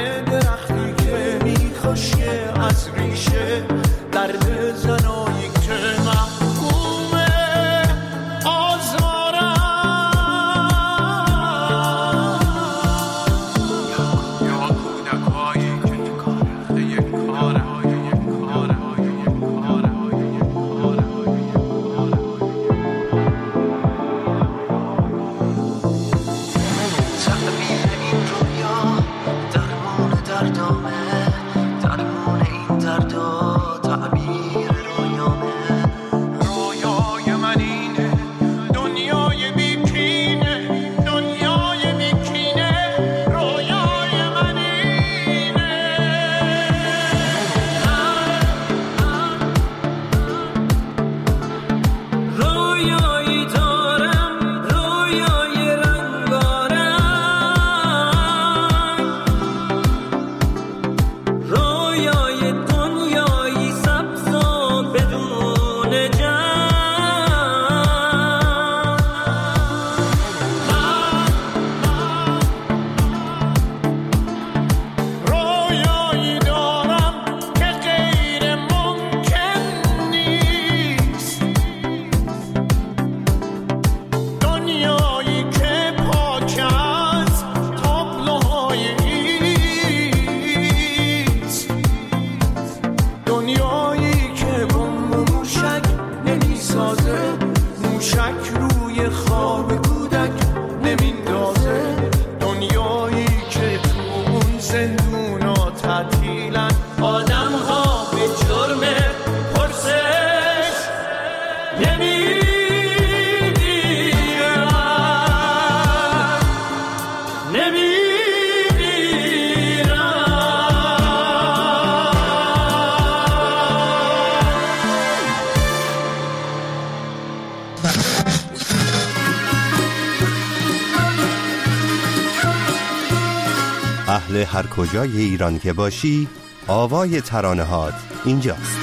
درختی که میخوشه از ریشه درد زنایی که محکومه آزارم یا کودکایی که نکاره یک کاره اهل هر کجای ایران که باشی آوای ترانه‌هات اینجاست.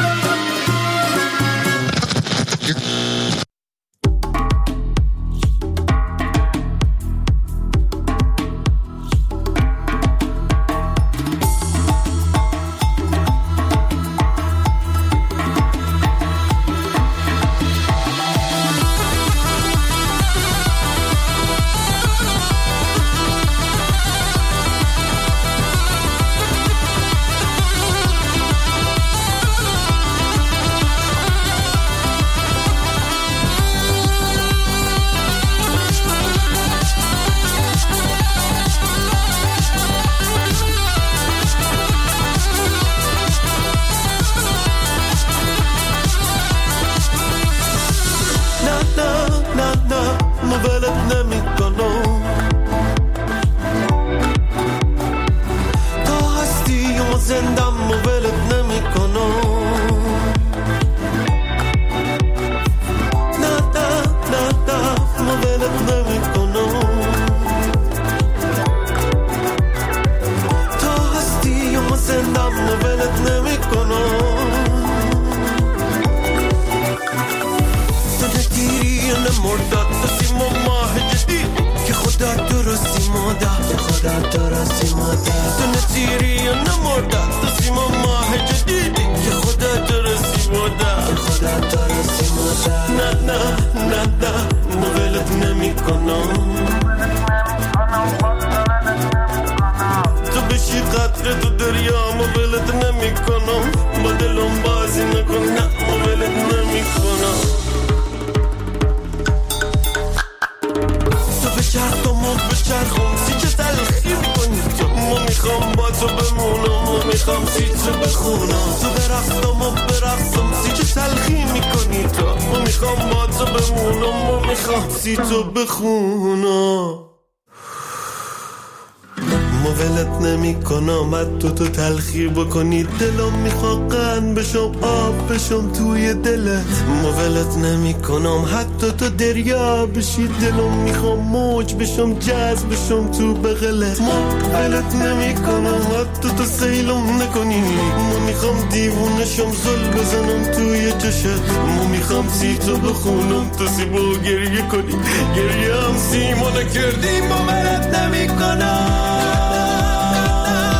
تو تلخی بکنی دلم میخواد قند بشم آب بشم توی دلت مولت نمی کنم حتی تو دریا بشی دلم میخوام موج بشم جذب بشم تو بغلت مولت نمی کنم حتی تو سیلم نکنی ما میخوام دیوونشم زل بزنم توی چشت ما میخوام سی تو بخونم تو سیبو گریه کنی گریه هم سیمو نکردی مولت نمی کنم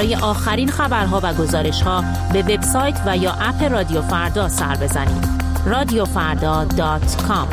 برای آخرین خبرها و گزارشها به وبسایت و یا اپ رادیو فردا سر بزنید. radiofarda.com.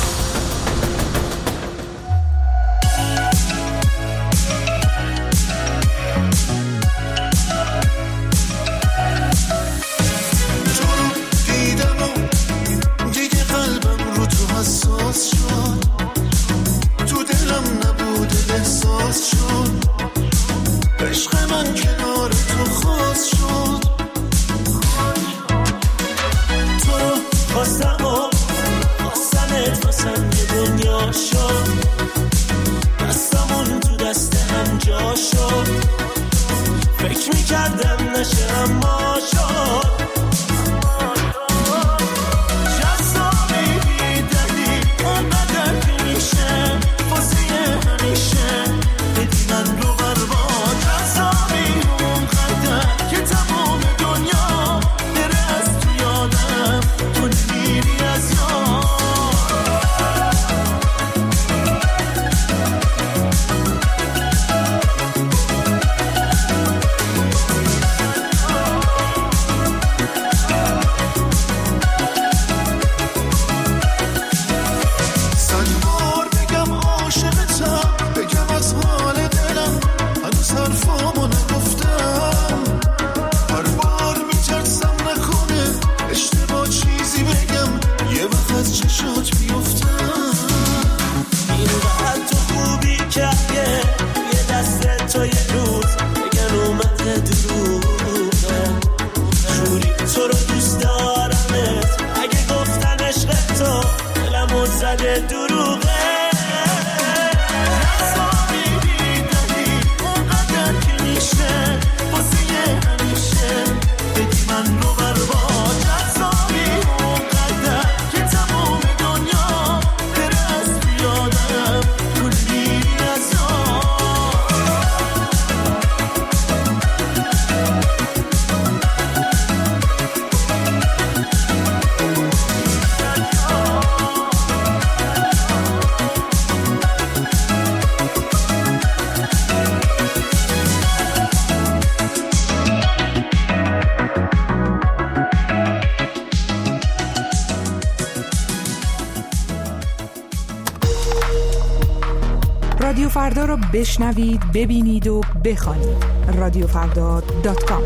رادیو فردا رو بشنوید، ببینید و بخوانید. radiofarda.com.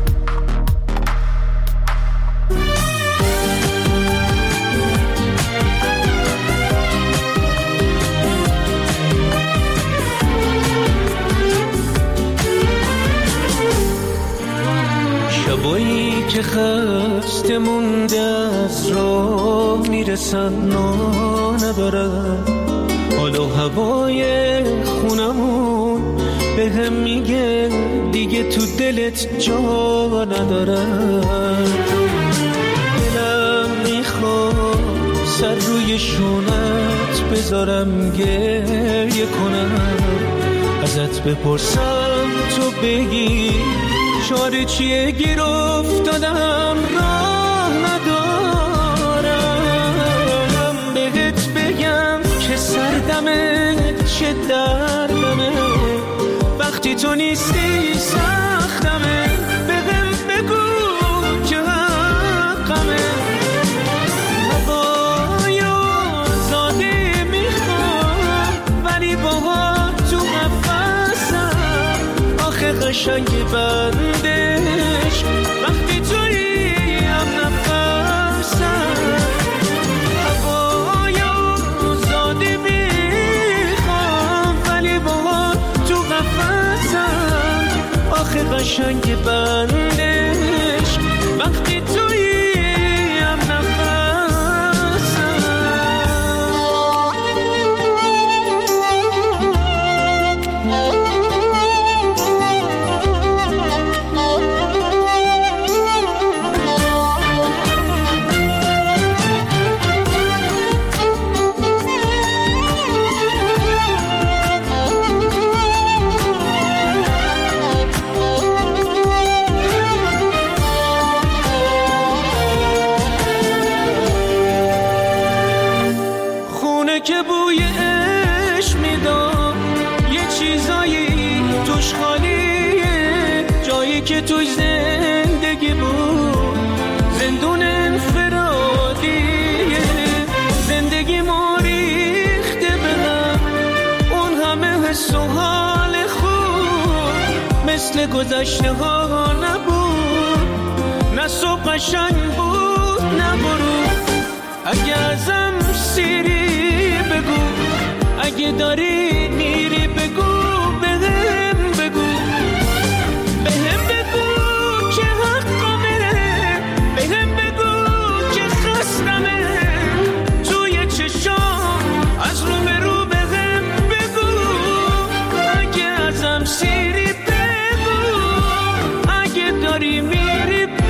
شبایی که خسته مونده از راه میرسن ندارن، حالا هوای خونمون به هم میگه دیگه تو دلت جا ندارن. دلم میخواد سر روی شونت بذارم گریه کنم، ازت بپرسم تو بگی چاره چیه، گیر افتادم راه ندارم. بهت بگم که سردمه چه دردمه، وقتی تو نیستی سختمه، بهم بگو که حقمه. هوای آزاده میخوام ولی باهات تو قفسم، آخه قشنگ بندش وقتی تویی هم نفسم. هوای آزاده میخوام ولی باهات تو قفسم، آخه قشنگ بندش وقتی تویی هم نفسم. که توی زندگی بود زندون انفرادیه. زندگی ما ریخته بهم اون همه حس و حال خوب، مثل گذشته ها نبود، نه صبح قشنگ بود نه غروب. اگه ازم سیری بگو، اگه داری میری بگو، بهم بگو، بهم بگو که حقمه، بهم بگو که خستمه. توی چشام از رو به رو بهم بگو، اگه ازم سیری بگو، اگه داری میری بگو.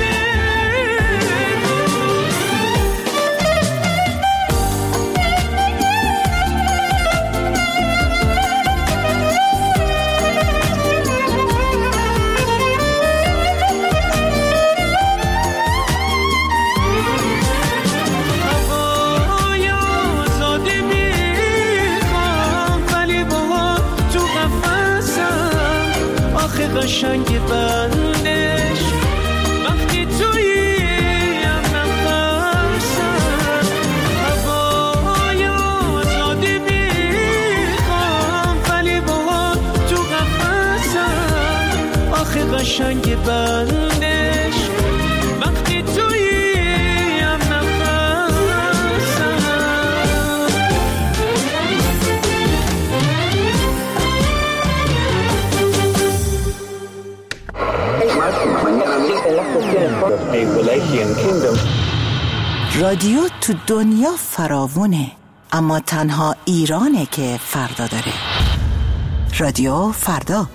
قشنگ بندش وقتی تویم نفسم، هوای آزادی میخوام ولی با تو قفسم. آخه قشنگ بندش وقتی تویم رادیو تو دنیا فراوونه، اما تنها ایرانه که فردا داره. رادیو فردا.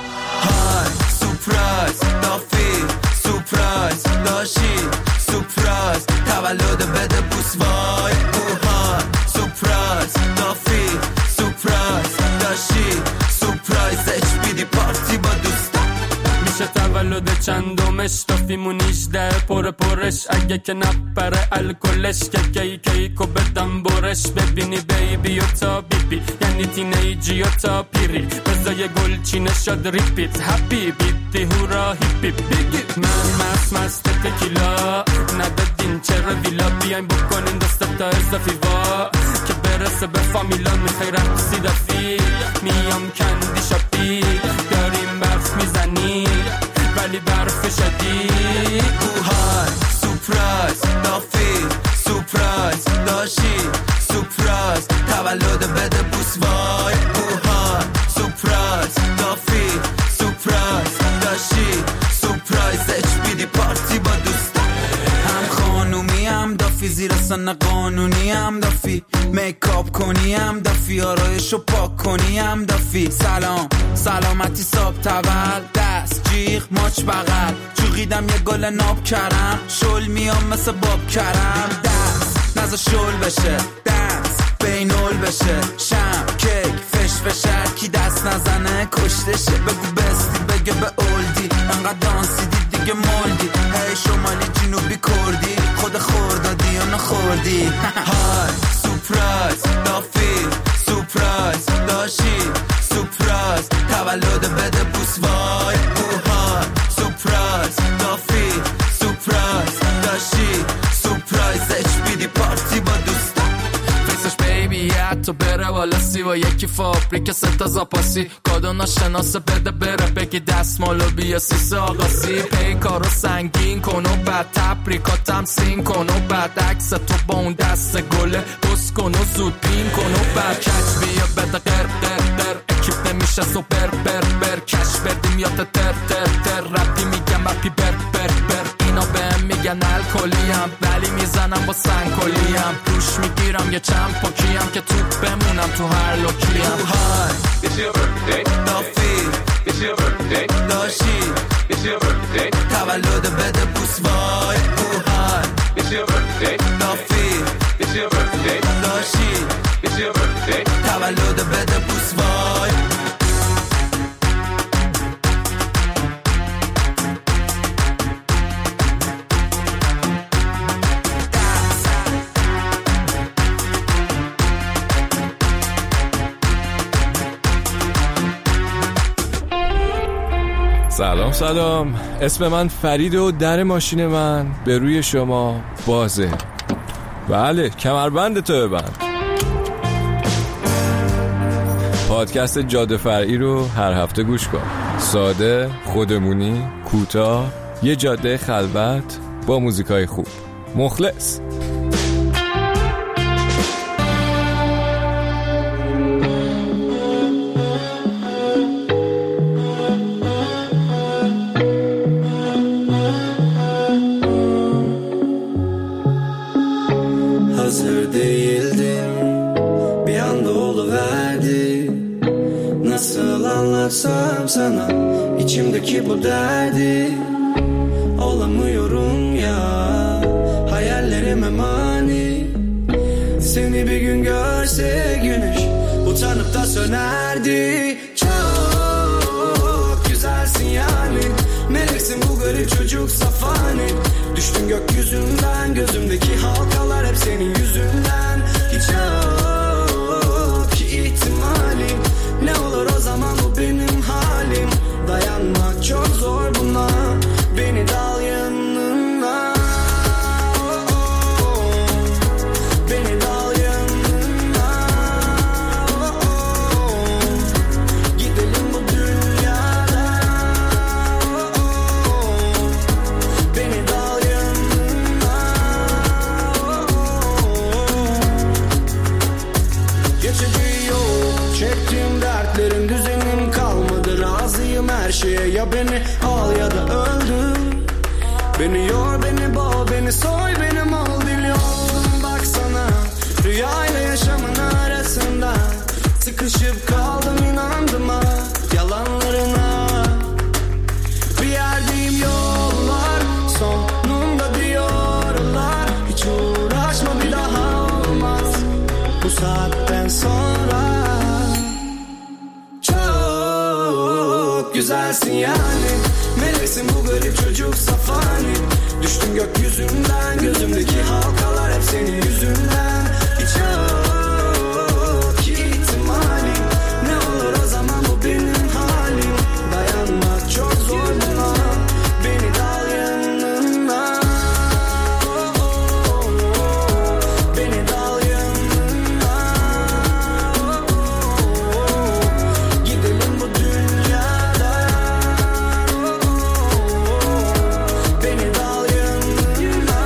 های سورپرایز دافی، سورپرایز داشی، سورپرایز تولد بده بوس وای اوهان. سورپرایز دافی، سورپرایز داشی، سورپرایز HBD پارتی با دوستا. میشه تولد چندمش دافیمون 18 پرش، اگه که نپره الکلش که کیکو بدم برش. ببینی بیبی و تا بیبی یعنی تینیجی و تا پیری، بزای گل چینه شد ریپیت هپی بیتی هورا هیپی بیگی. من مست تکیلا ندادین چرا ویلا، بیاین بکنین دست تا اضافی وا که برسه به فامیلا. میخوای رقصی دافی میام کندی شاپی، داریم برف میزنی ولی برف شدی. اوهای سورپرایز دافی، سورپرایز داشی، سورپرایز تولد بده بوس وای اوهای. سورپرایز دافی، سورپرایز داشی، سورپرایز HBD پارتی با دوستا. هم خانومی هم دافی، زیر سن قانونی هم دافی، میکاپ کنی هم دافی، آرایشو پاک کنی هم دافی. سلام سلامتی صاحب تول، دست جیغ ماچ بغل، جوغیدم یه گل ناب کرم، شل میام مثل باب کرم. دست نزا شل بشه، دست بینول بشه، شم کیک فش فشر، کی دست نزنه کشتشه. بگو بستی بگه به اولدی، انقدر دانسیدی دیگه مولدی. هی شمالی جنوبی کردی، خود خوردادی یا نخوردی. های سورپرایز دافی، سورپرایز داشی، سورپرایز تولد بده بوس وای اوهای. سورپرایز دافی، سورپرایز داشی، سورپرایز HBD پارتی با دوستا. فیسش بیبی تو بره والا سی و یکی فابریک ستا زاپاسی، کادو ناشناسه بده بره بگی دستمالو بیا سیسه آقاسی. پیکارو سنگین کن و بعد تبریکاتم سین کن و بعد عکس تو با اون دست گله بس کن و زود پین کن و بعد کچ بیا بده قر اکیپ نمیشه سوپر بر کش بردیم یا تر رپی میگم رپی بر اینا بهم میگن الکلیم ولی میزنم با سنگکلیم، روش میگیرم یه چند پاکیم که توپ بمونم تو هر لوکیم. های It's your birthday دافی، It's your birthday داشی، It's your birthday تولد بده بوس وای اوهای. It's your birthday دافی، It's your birthday داشی، It's your birthday تولد بده بوس وای. سلام. اسم من فرید و در ماشین من به روی شما بازه. بله، کمربند تو ببند. پادکست جاده فرعی رو هر هفته گوش کن. ساده، خودمونی، کوتاه، یه جاده خلوت با موزیکای خوب. مخلص. Hazır değildim, bir anda oluverdi. Nasıl anlatsam sana içimdeki bu derdi. Olamıyorum ya, hayallerime mani. Seni bir gün görse güneş utanıp da sönerdi. Çok güzelsin yani, meleksin bu garip çocuk safani. Düştün gökyüzünden, gözümdeki halkalar hep senin yüzünden. Hiç yok ki ihtimalim, ne olur o zaman bu benim halim. Dayanmak çok zor buna, beni dal yanına. Beni dal yanına. Gidelim bu dünyada. Beni dal yanına. Geçici yok, çektiğim dertlerin düzenim kalmadı. Razıyım her şeye, ya beni al ya da öldür. Beni yor, beni boğ, beni soy, beni mal biliyorum. Baksana, rüyayla yaşamın arasında sıkışıp kaldım, inandım ha yalanlarına. Bir yerdeyim, yollar sonunda diyorlar. Hiç uğraşma, bir daha olmaz bu saatten sonra. Çok güzelsin yani, meleksin bu garip çocuk safani. Düştüm gökyüzünden, gözümdeki halkalar hep senin yüzünden. Hiç yok ki ihtimalim, ne olur o zaman bu benim halim. Dayanmak çok zor buna, beni dal yanına. Beni dal yanına. Gidelim bu dünyada. Beni dal yanına.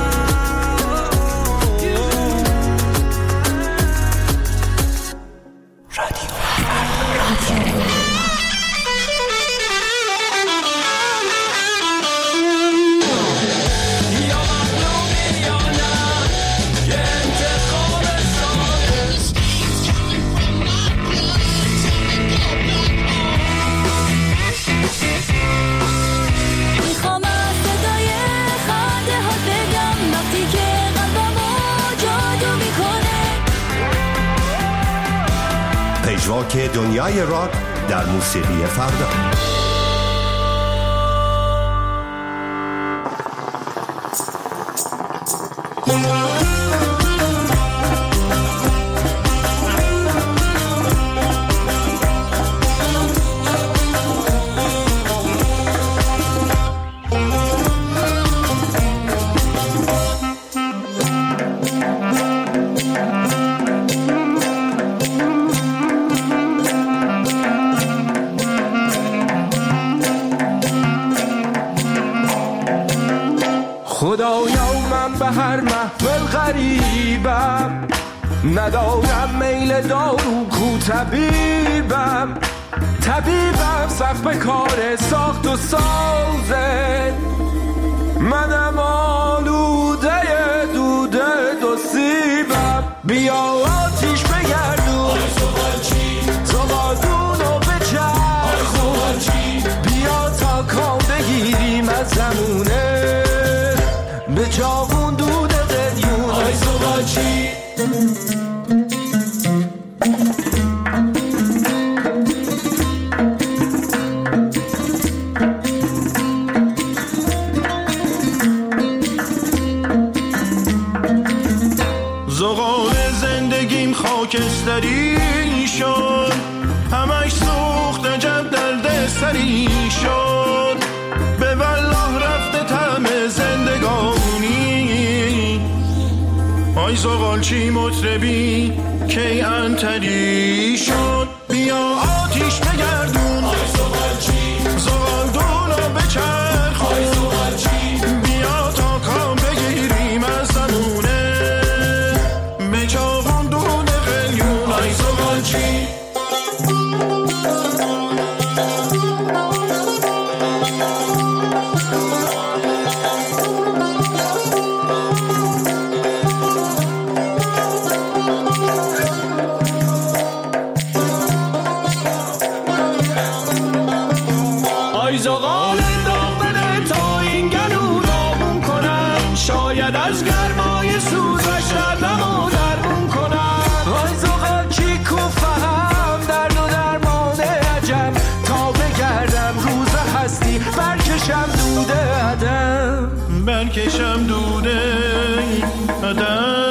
میخوام از صدای خنده ها بگم وقتی که قلبمو جادو میکنه. پژواک دنیای راک در موسیقی فردا. خدایا من به هر محفل غریبم، ندارم میل دارو کو طبیبم. سخت به کار ساخت و سازه، منم آلوده دوده دو سیبم. بیا آتیش بگردون زبادونو بچرخون، بیا تا کام بگیریم از زمونه به جاون دود قلیون. آی زباچی زغال زندگیم خاکستری شد، همش سوخت عجب درد سری شد، به والله رفته طعم زندگانی. آی زغالچی مطربی کی انتری شد، بیا آتیش بگردون آی زغالچی، زغالدونو بچرخ آی زغالچی، بیا تا کام بگیریم از زمونه، به چاقون دود قلیون آی زغالچی. زغال داغنه تا این گلو داغون کنم، شاید از گرمای سوزش دردمو درمون کنم. آی زغالچی کو فهم درد و درمان عجب، تا بگردم روز هستی برکشم دوده عدم، برکشم دوده عدم.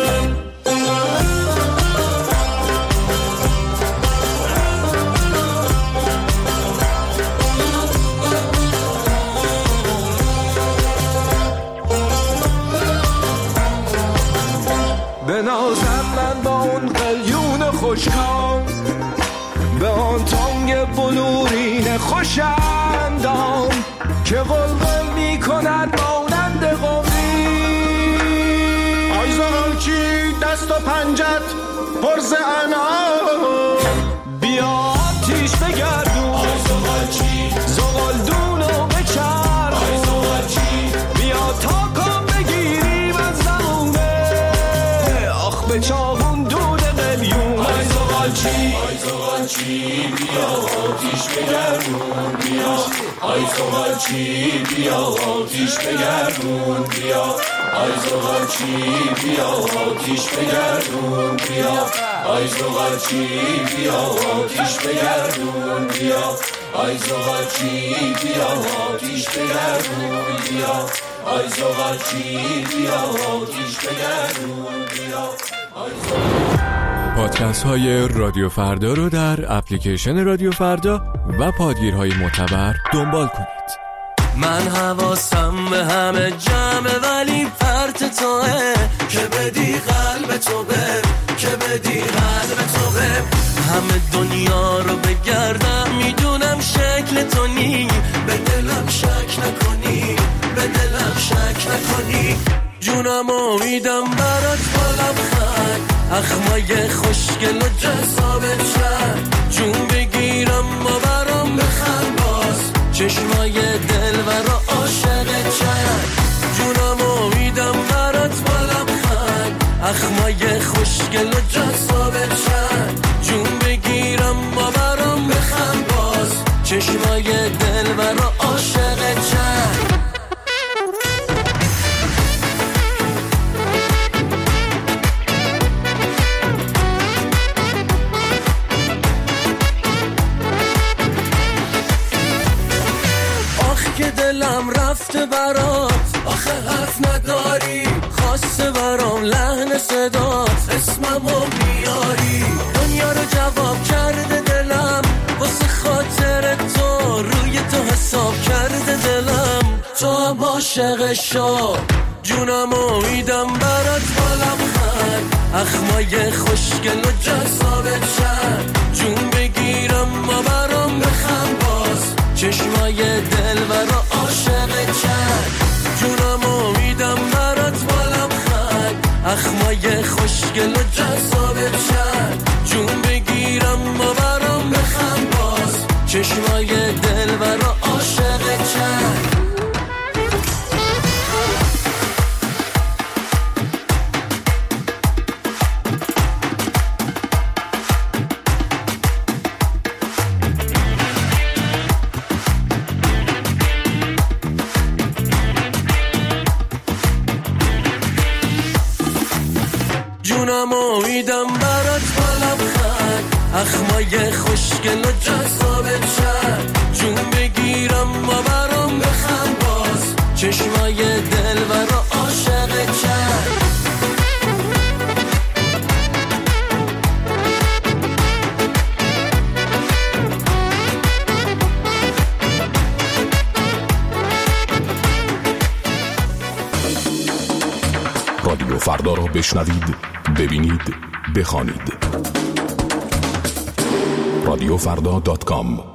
بنازم من با اون قلیون خوشکام، به آن تانگ بلورین خوشندام که قلقل می کند مانند قومی. آی زغالچی دست و پنجت پرز انعام، بیا آتیش بگردون آی زغالچی، زغالدونو بچرخ آی زغالچی، بیا تا کام بگیریم از زمونه، آخ به چاقون دود قلیون آی زغالچی. آی زغالچی بیا آتیش بگردون بیا، آی زغالچی بیا آتیش بگردون بیا، آی زغالچی بیا آتیش بگردون بیا، آی زغالچی بیا آتیش بگردون بیا، آی زغالچی بیا آتیش بگردون بیا، آی زغالچی بیا آتیش بگردون بیا. پادکست های رادیو فردا رو در اپلیکیشن رادیو فردا و پادگیرهای معتبر دنبال کنید. من حواسم به همه جمعه ولی پرت توه، که بدی قلب تو به، که بدی قلب تو به، همه دنیا رو بگردم میدونم شکل تو نی، به دلم شک نکنی، به دلم شک نکنی، جونم امیدم برات بالم خند، اخمای خوشگل و جذابت شد، جون بگیرم و برام بخند باز، چشمای دل و را عاشقت شد، جونم امیدم برات بالم خند، اخمای خوشگل و جذابت شد، جون بگیرم و برام بخند باز، چشمای دل و را عاشقت شد. که دلم رفته برات، آخه حرف نداری، خواسته برام لحن صدات، اسممو میاری، دنیا رو جواب کرده دلم، واسه خاطر تو روی تو حساب کرده دلم، تو هم عاشق شو، جونم امیدم برات بالم خند، اخمای خوشگل و جذابت شد، جون بگیرم و برام بخند باز، چشمای دل و را عاشقت شد، جونم امیدم برات بالم خند، اخمای خوشگل و جذابت شد، جون بگیرم و برام بخند باز، چشمای دل و را عاشقت شد. جونم امیدم برات بالم خند، اخمای خوشگل و جذابت شد، جون بگیرم و برام بخند باز، چشمای دل و را عاشقت شد. فردا را بشنوید، ببینید، بخوانید. رادیوفردا.com.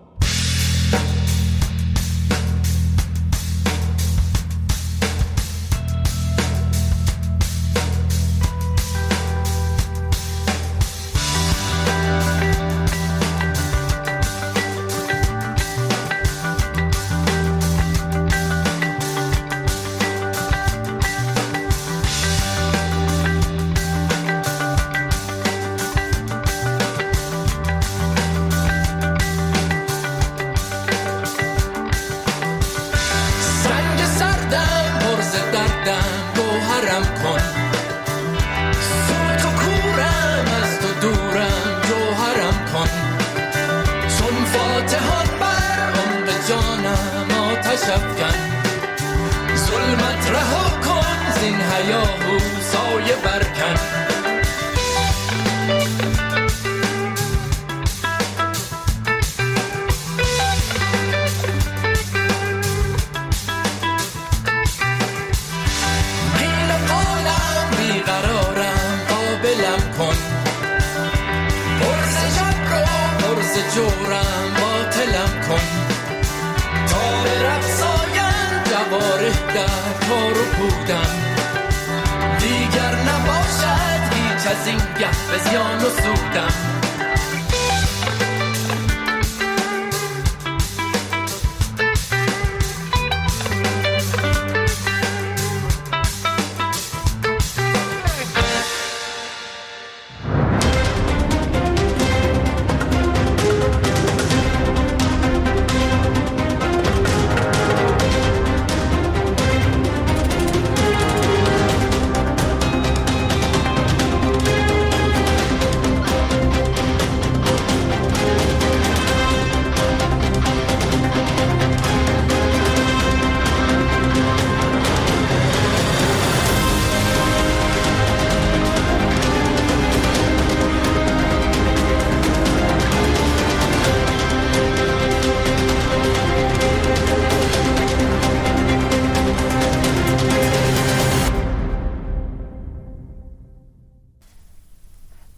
ظلمت رها کن زین هیاهو سایه برکن قیل قالم بیقرارم قابلم کن پرس شب رو پرس جورم باطلم کن تا به رفسایم جواره در کار و پودم دیگر نباشد هیچ از این گه به زیان و سودم